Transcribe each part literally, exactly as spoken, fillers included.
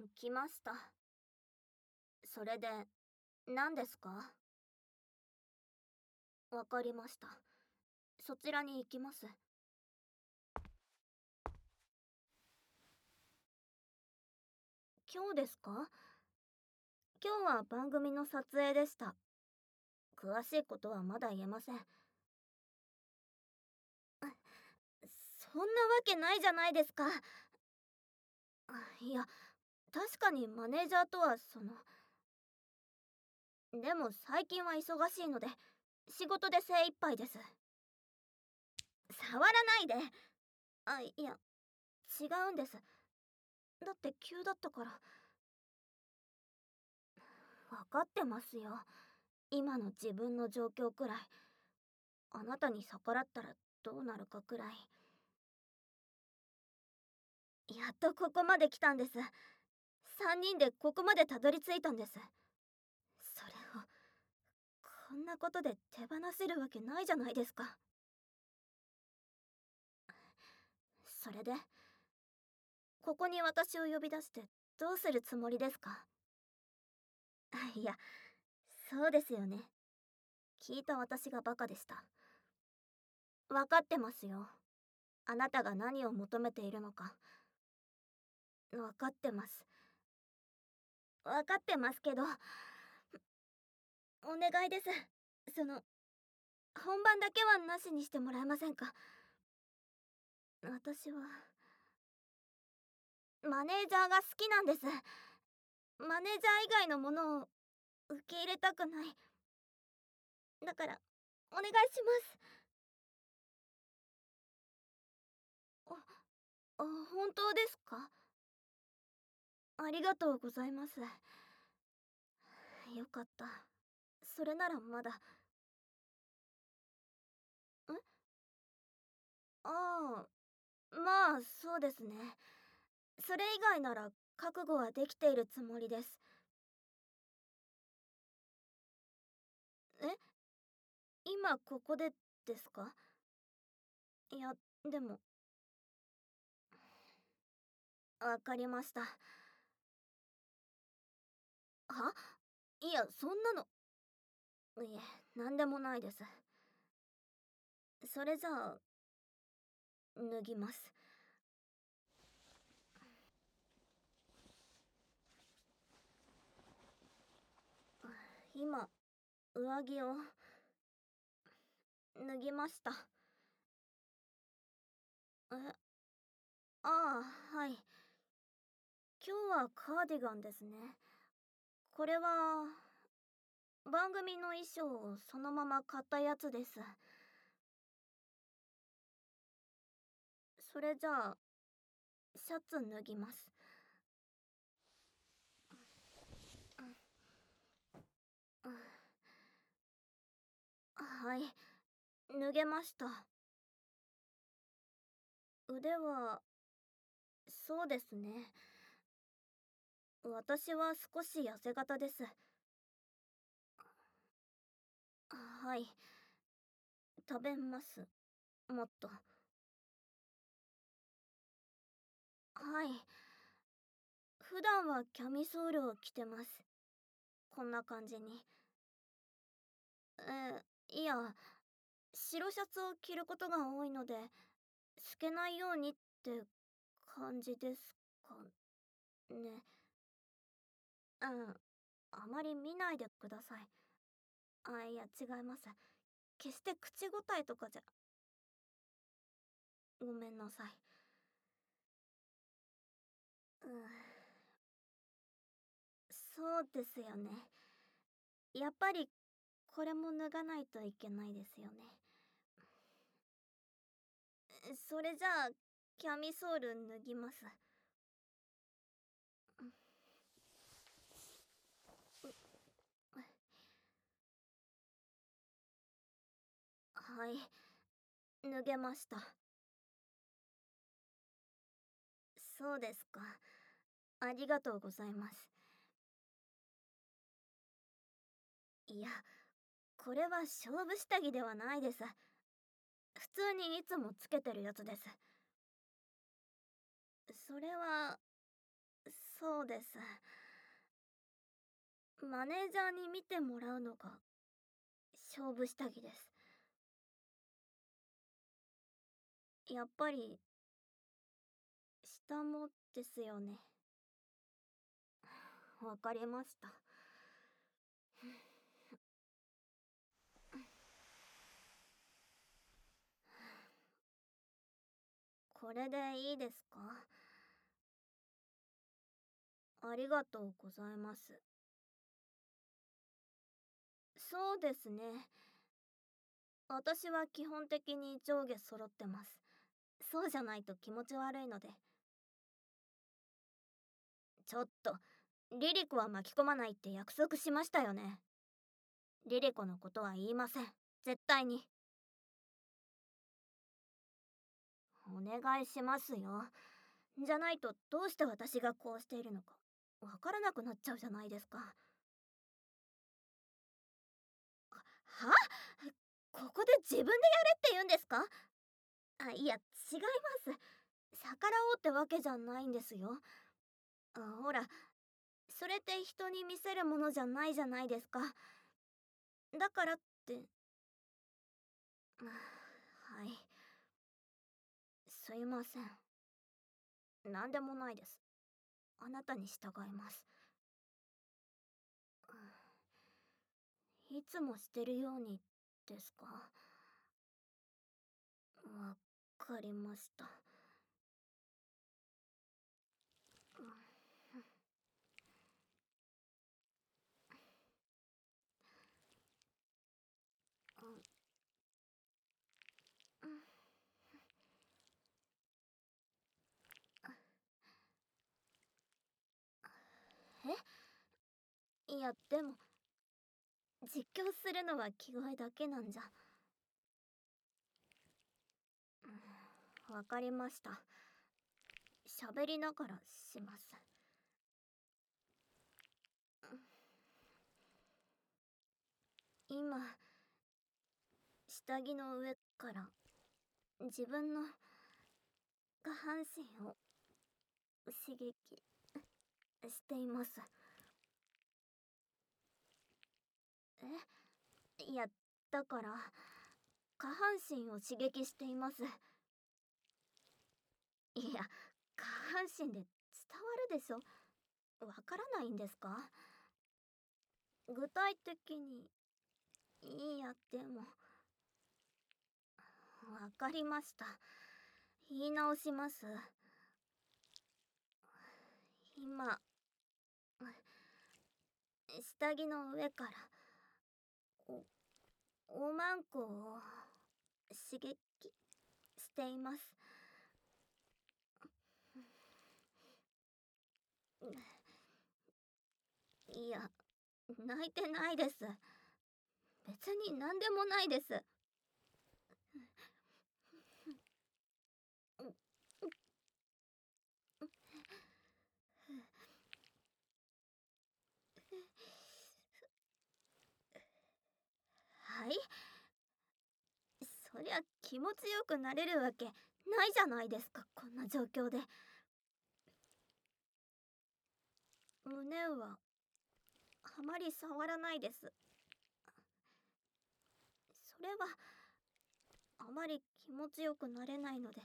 来ました。それで、何ですか？わかりました。そちらに行きます。今日ですか？今日は番組の撮影でした。詳しいことはまだ言えません。そんなわけないじゃないですか。あいや、確かにマネージャーとはその。でも最近は忙しいので、仕事で精一杯です。触らないで。あ、いや、違うんです。だって急だったから。分かってますよ。今の自分の状況くらい。あなたに逆らったらどうなるかくらい。やっとここまで来たんです。さんにんでここまでたどり着いたんです。それをこんなことで手放せるわけないじゃないですか。それでここに私を呼び出してどうするつもりですか？いや、そうですよね。聞いた私がバカでした。分かってますよ。あなたが何を求めているのか。分かってます。分かってますけど、お願いです。その、本番だけはなしにしてもらえませんか？私はマネージャーが好きなんです。マネージャー以外のものを受け入れたくない。だからお願いします。あ、あ、本当ですか？ありがとうございます。よかった。それならまだ。ん？ああ、まあそうですね。それ以外なら覚悟はできているつもりです。え、今ここでですか？いや、でも。わかりました。は？いや、そんなの。いえ、なんでもないです。それじゃあ、脱ぎます。今、上着を脱ぎました。え、ああ、はい。今日はカーディガンですね。これは番組の衣装をそのまま買ったやつです。それじゃあ、シャツ脱ぎます。はい、脱げました。腕は、そうですね。私は少し痩せ型です。はい、食べます。もっと。はい。普段はキャミソールを着てます。こんな感じに。えー、いや、白シャツを着ることが多いので、透けないようにって感じですかね。うん、あまり見ないでください。あ、いや、違います。決して口答えとかじゃ。ごめんなさい。うん、そうですよね。やっぱりこれも脱がないといけないですよね。それじゃあ、キャミソール脱ぎます。はい、脱げました。そうですか。ありがとうございます。いや、これは勝負下着ではないです。普通にいつもつけてるやつです。それはそうです。マネージャーに見てもらうのが勝負下着です。やっぱり下もですよね。わかりました。これでいいですか？ありがとうございます。そうですね。私は基本的に上下揃ってます。そうじゃないと気持ち悪いので。ちょっと、リリコは巻き込まないって約束しましたよね。リリコのことは言いません。絶対に。お願いしますよ。じゃないとどうして私がこうしているのかわからなくなっちゃうじゃないですか。は？ここで自分でやれって言うんですか？あ、いや、違います。逆らおうってわけじゃないんですよ。あ、ほら、それって人に見せるものじゃないじゃないですか。だからって。あ、はい。すいません。なんでもないです。あなたに従います。いつもしてるようにですか？わかりました。うん、うん、え、いやでも実況するのは着替えだけなんじゃ。うん、わかりました。喋りながらします。今、下着の上から自分の下半身を刺激しています。え、いや、だから下半身を刺激しています。いや、下半身で伝わるでしょ。わからないんですか？具体的に。いいや、でも。わかりました。言い直します。今、下着の上からおおまんこを刺激しています。いや、泣いてないです。別に何でもないです。はい、そりゃ気持ちよくなれるわけないじゃないですか、こんな状況で。胸はあまり触らないです。それはあまり気持ちよくなれないので。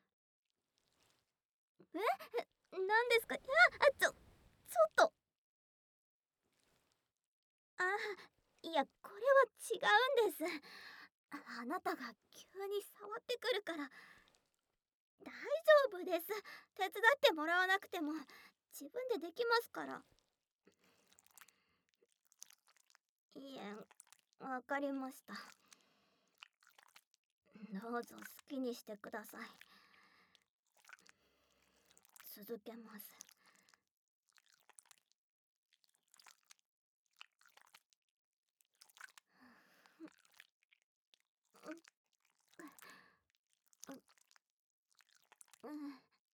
え、何ですか？あ、あ、ちょちょっと。あ、いや、これは違うんです。あなたが急に触ってくるから。大丈夫です。手伝ってもらわなくても自分でできますから。いえ、わかりました。どうぞ好きにしてください。続けます。うん、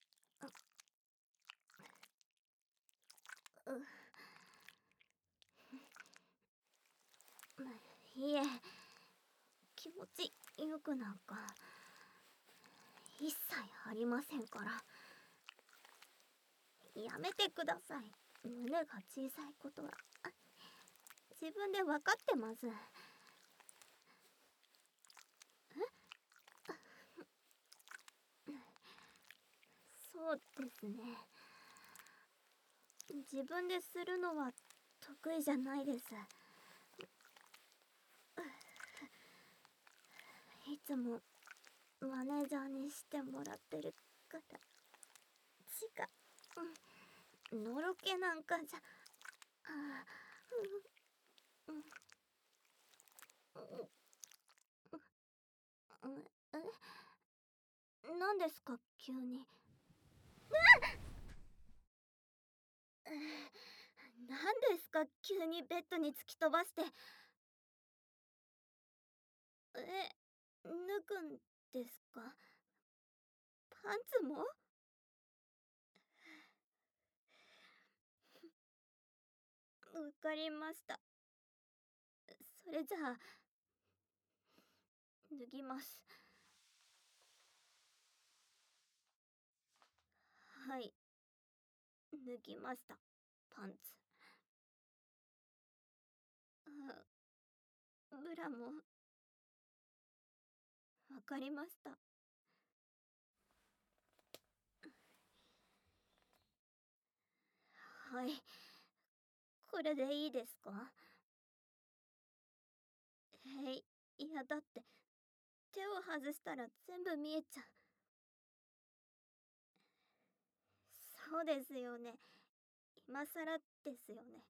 う、う、いえ、気持ちよくなんか一切ありませんから。 やめてください。胸が小さいことは自分で分かってます。そうですね。自分でするのは得意じゃないです。いつもマネージャーにしてもらってるから。違う、のろけなんかじゃ。あう、う、う、う、え、何ですか急に。何ですか急にベッドに突き飛ばして。え、脱ぐんですか？パンツも？わかりました。それじゃあ脱ぎます。はい、脱ぎました。パンツ。あ、ブラも。わかりました。はい、これでいいですか？えい、いやだって手を外したら全部見えちゃう。そうですよね。今更ですよね。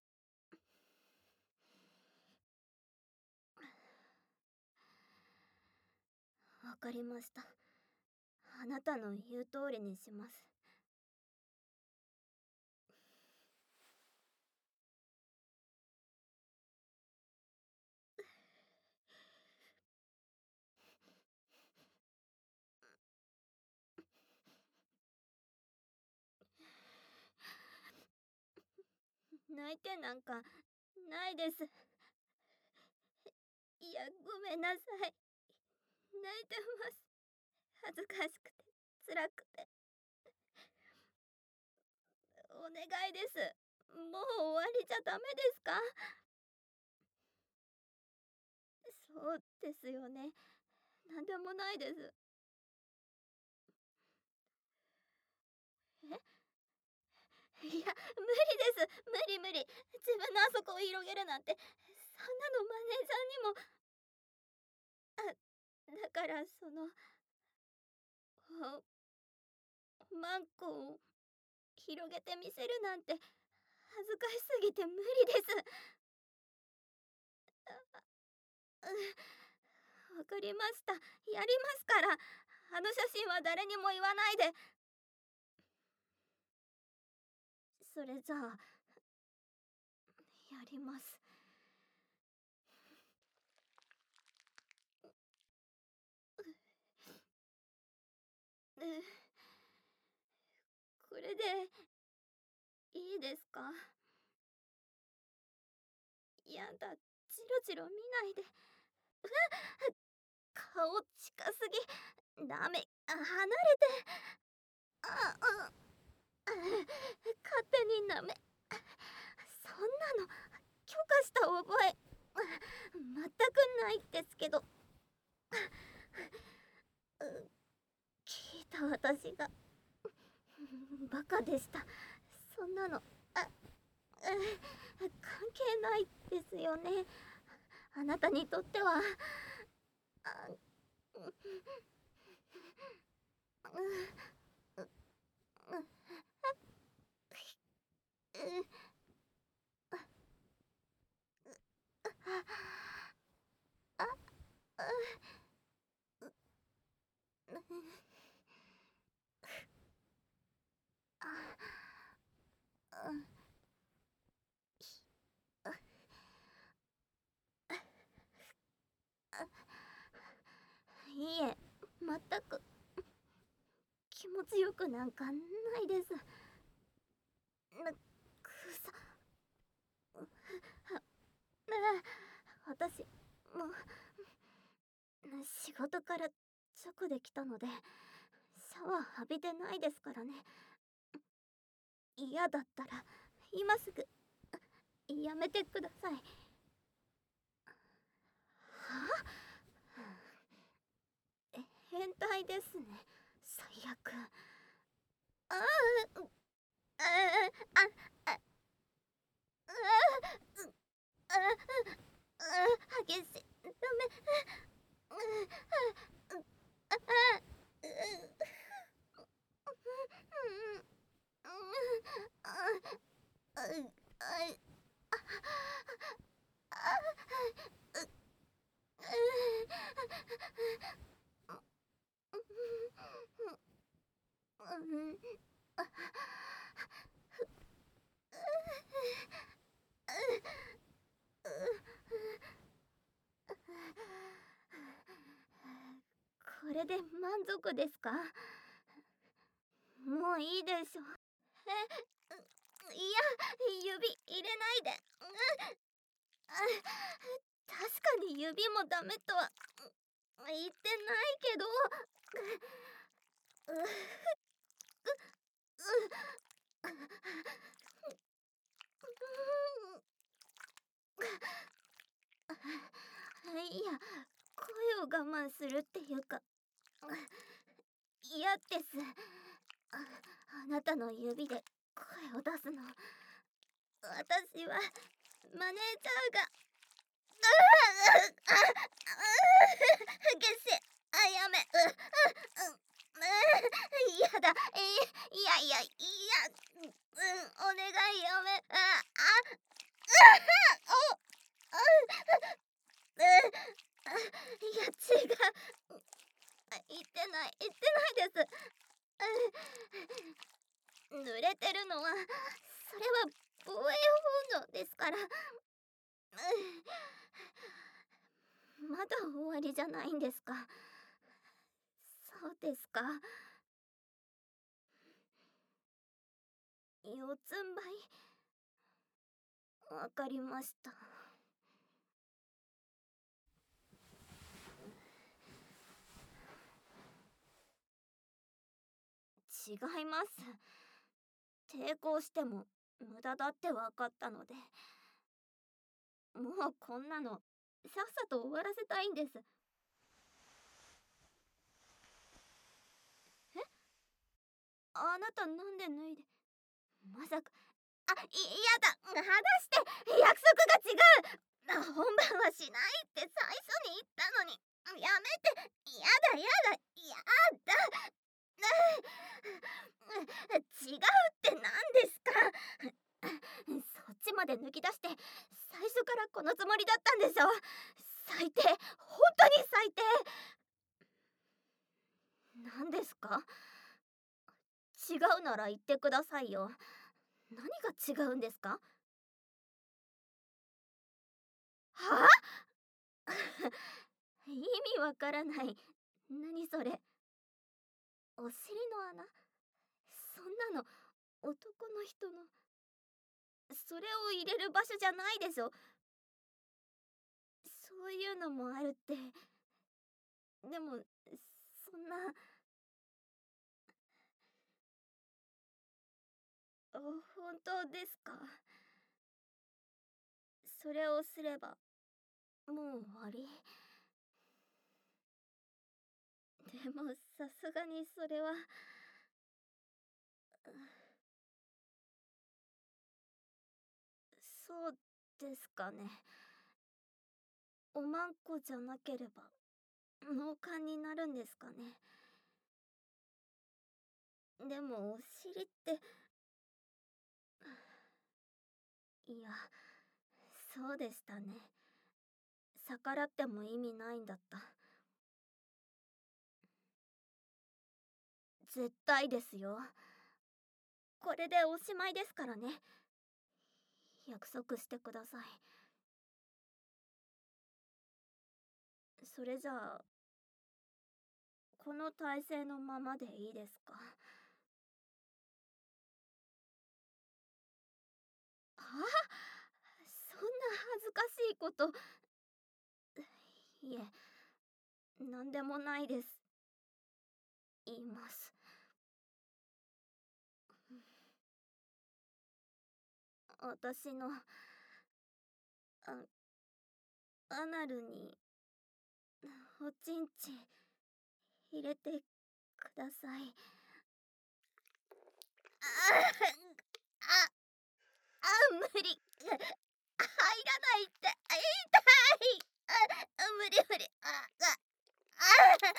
わかりました。あなたの言う通りにします。泣いてなんかないです。いや、ごめんなさい。泣いてます。恥ずかしくて、辛くて。お願いです。もう終わりじゃダメですか？そうですよね。なんでもないです。え、いや、無理です。無理無理。自分のあそこを広げるなんて、そんなのマネージャーにも。あ、だからその、ほマンコを広げてみせるなんて恥ずかしすぎて無理です。うん、わかりました。やりますから。あの写真は誰にも言わないで。それじゃあ、やります。う、これでいいですか？やだ、チロチロ見ないで。顔近すぎ。ダメ、あ、離れて。あ、うん。勝手にダメ。そんなの許可した覚え全くないですけど。聞いた私がバカでした。そんなの、あ、関係ないですよね。あなたにとっては。あ、う、う、う、う、あ、う、あ、う、いいえ、全く気持ちよくなんかないです。な、くさ、あ、私、もう、仕事から直で来たので、シャワー浴びてないですからね。 嫌だったら今すぐやめてください。はあ、変態ですね。最悪。ああ、うああ、あ、あ、う、あ、あ、激しい。ダメ。う、う、あ、あ、う、うん、あ、あ、あ、これで満足ですか？もういいでしょ。え、いや、指入れないで。あ、確かに指もダメとは言ってないけど。う、う、いや、声を我慢するっていうか、嫌です。あ、あなたの指で声を出すの。私はマネージャーが。あああ激しい。あ、やめ。う、う、う、やだ。えー、いやいや、いや、うん、お願いやめ。あ、あ、お、あ、う、いや、違う。言ってない、言ってないです。濡れてるのは、それは防衛本能ですから。まだ終わりじゃないんですか？そうですか。四つん這い。わかりました。違います。抵抗しても無駄だって分かったので、もうこんなのさっさと終わらせたいんです。え、あなたなんで脱いで。まさか。あ、い、やだ、話して。約束が違う。本番はしないって最初に言ったのに。やめて。やだやだやだ。違うって何ですか？そっちまで抜き出して最初からこのつもりだったんでしょ。最低、本当に最低。何ですか？違うなら言ってくださいよ。何が違うんですか？はあ意味わからない。何それ。お尻の穴。そんなの男の人の。それを入れる場所じゃないでしょ。そういうのもあるって。でもそんな。あ、本当ですか？それをすればもう終わり。でもさすがにそれは。そうですかね。おまんこじゃなければ脳幹になるんですかね。でもお尻って。いや、そうでしたね。逆らっても意味ないんだった。絶対ですよ。これでおしまいですからね。約束してください。それじゃあこの体勢のままでいいですか？はあ、そんな恥ずかしいこと。いえ、なんでもないです。言います。 私のあアナルにおちんち入れてください。あああ無理。入らないって。あ痛い。あ無理無理。ああああ痛い。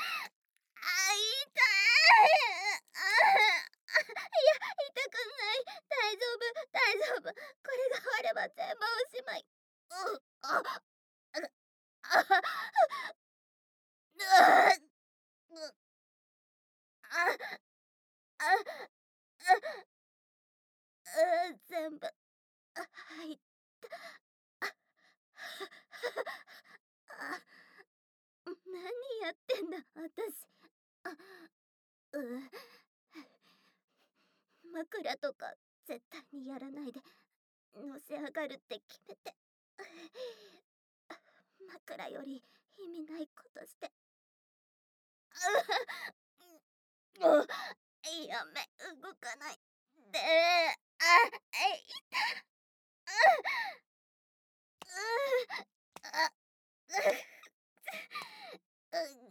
あいや痛くない。大丈夫大丈夫。これが終われば全部おしまい。うあああああああ全部入った。あ何やってんだ私。あう枕とか絶対にやらないでのし上がるって決めて枕より意味ないことしてううやめ動かないであえいたうあうう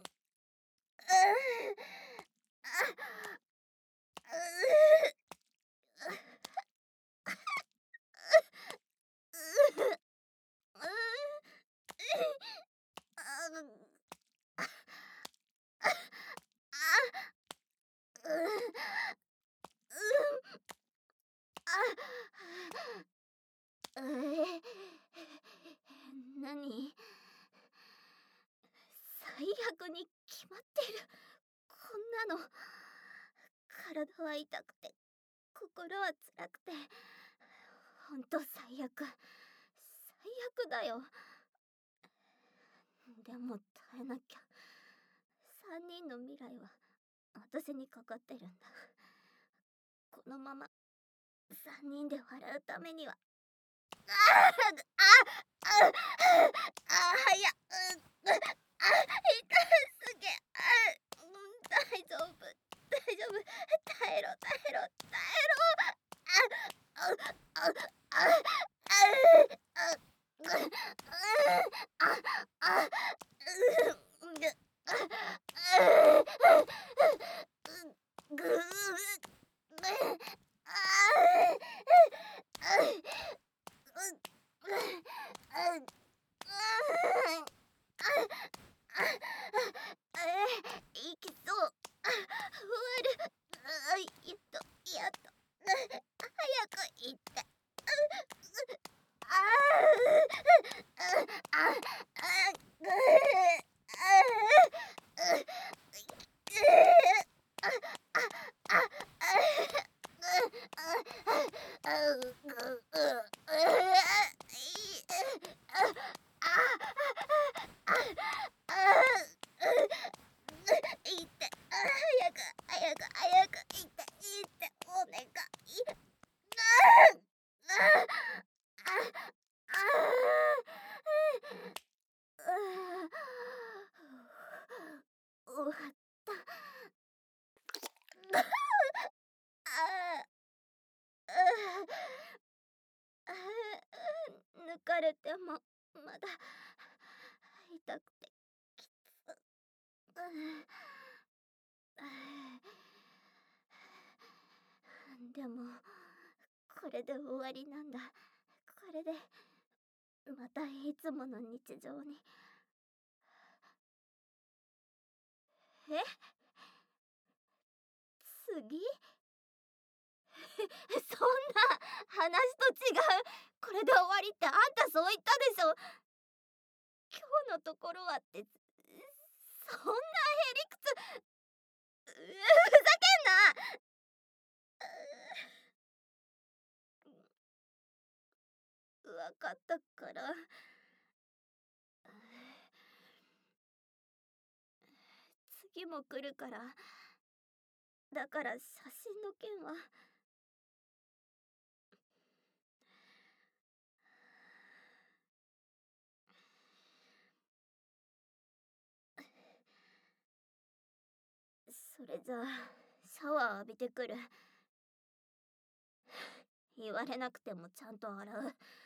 何最悪に決まってる。こんなの体は痛くて心は辛くてほんと最悪最悪だよ。でも耐えなきゃ。さんにんの未来は私にかかってるんだ。このままさんにんで笑うためにはあああああいやうあ痛すぎあ大丈夫大丈夫耐えろ耐えろ耐えろあああああああぐぐいきそう。終わる。やっとやっと早く行って。あああいって早く早く早くいっていってお願い終わった抜かれてもまだ痛くてきつでもこれで終わりなんだ。これでまたいつもの日常に。え次そんな話と違う。これで終わりってあんたそう言ったでしょ。今日のところはってそんなへりくつふざけんな。わかったから次も来るから。だから写真の件はそれじゃあシャワー浴びてくる。 言われなくてもちゃんと洗う。